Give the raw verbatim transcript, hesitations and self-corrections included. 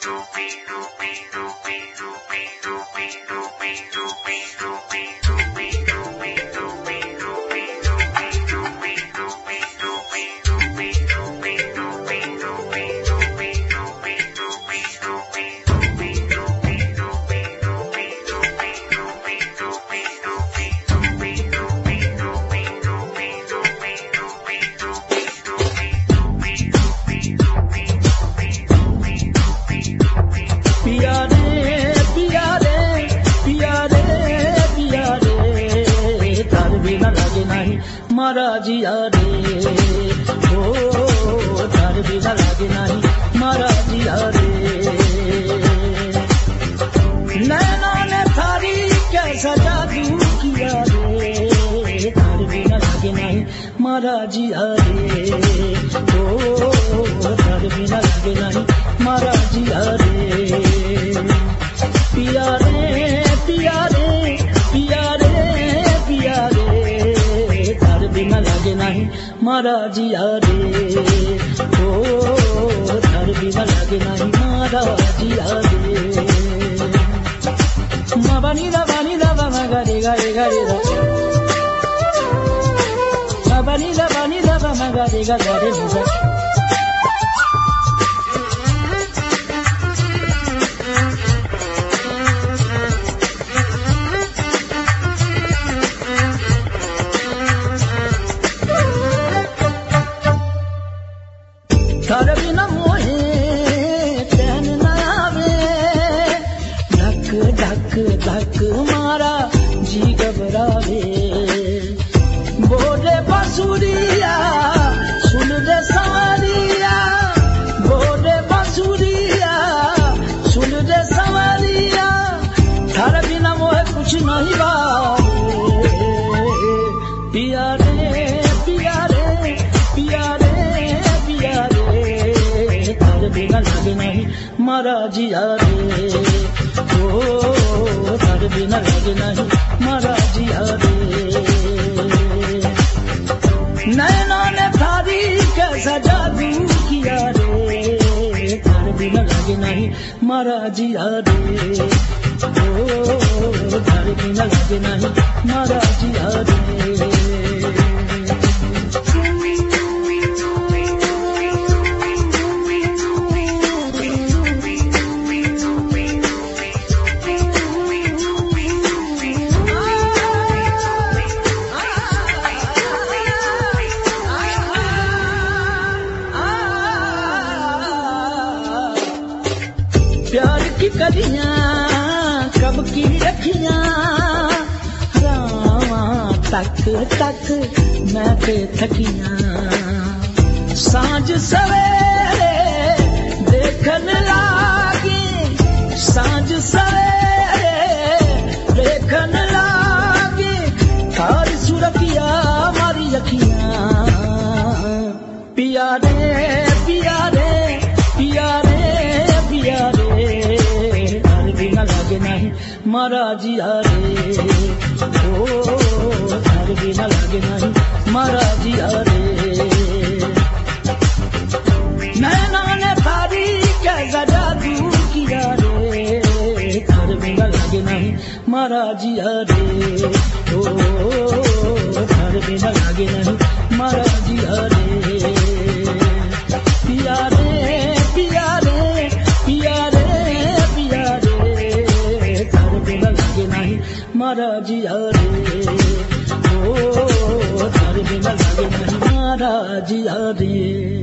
मारा जिया रे ओ तार बिना लागे नहीं मारा जिया रे नैना ने थारी कैसा जादू किया रे तार बिना लागे नहीं मारा जिया रे ओ तार बिना लागे नहीं मारा जिया रे पिया रे पिया रे पिया रे पिया रे बिना लागे नहीं मारा जिया रे ओ तार बिना लागे नहीं मारा जिया रे मा बानी दा बानी दा बा मा गा रे गा रे गा रे दा मा बानी दा बानी दा बा मा गा रे गा गा रे गा तार बिना मोहे चैन न आवे धक धक धक मारा जी घबरावे बोले बांसुरिया सुन दे सवारिया बोले बांसुरिया सुन दे सवारिया तार बिना मोहे कुछ नहीं बावे पिया रे पिया रे पिया रे पिया रे तार बिना लागे नहीं मारा जिया रे ओ तार बिना लागे नहीं मारा जिया रे नैना ने थारी कैसा जादू किया रे तार बिना लागे नहीं मारा जिया रे ओ तार बिना लागे नहीं मारा जिया रे प्यार की कलियां कब की रखियां रावा तक तक मैं पे थकियां सांझ सवेरे देखन लागी सांझ सवेरे देखन लागी थारी सूरतिया मारी अखियां पिया रे पिया रे पिया रे पिया रे तार बिना लागे नहीं मारा जिया रे ओ तार बिना लागे नहीं मारा जिया रे नैना ने थारी कैसा जादू किया रे तार बिना लागे नहीं मारा जिया रे ओ तार बिना लागे नहीं मारा जिया रे पिया रे पिया रे पिया रे पिया रे तार बिना लागे नहीं मारा जिया रे ओ तार बिना लागे नहीं मारा जिया रे।